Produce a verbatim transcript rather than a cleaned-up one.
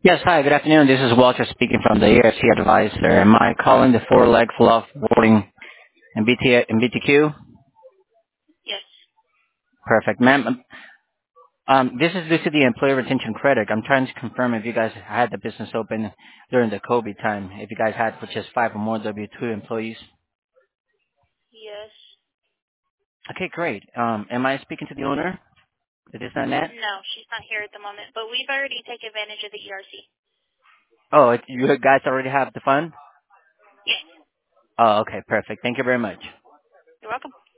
Yes, hi, good afternoon. This is Walter speaking from the E R C Advisor. Am I calling the four leg full off boarding and B T and B T Q? Yes. Perfect, ma'am. Um, this is due to the employee retention credit. I'm trying to confirm if you guys had the business open during the COVID time, if you guys had for just five or more W two employees. Yes. Okay, great. Um, am I speaking to the owner? Is this not Nat? No, she's not here at the moment, but we've already taken advantage of the E R C. Oh, it- you guys already have the fund? Yes. Oh, okay, perfect. Thank you very much. You're welcome.